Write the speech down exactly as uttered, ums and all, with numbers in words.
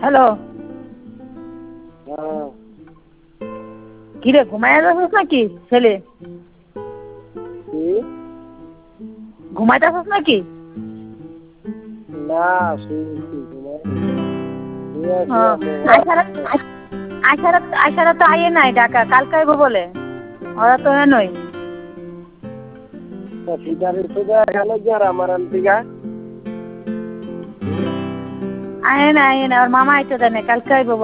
Hello, হ্যাঁ কিরে ঘুমায় যাচ্ছিস নাকি ছেলে? কি? ঘুমাইতেছিস নাকি? না শুনছি ঘুমাইনি। শুয়ে আছি ও, আমি। আয়সারা আয়সারা আয়সারা তো আইয়ে নাই ঢাকা, কালকে আইবো বলে। ওরা তো নই। ফিটারের সোজা গেল কি আর আমার আন্টিগা? আয়ে না আয়ে না, ওর মামা আইতে দেয় না, কালকে আইবো বলে।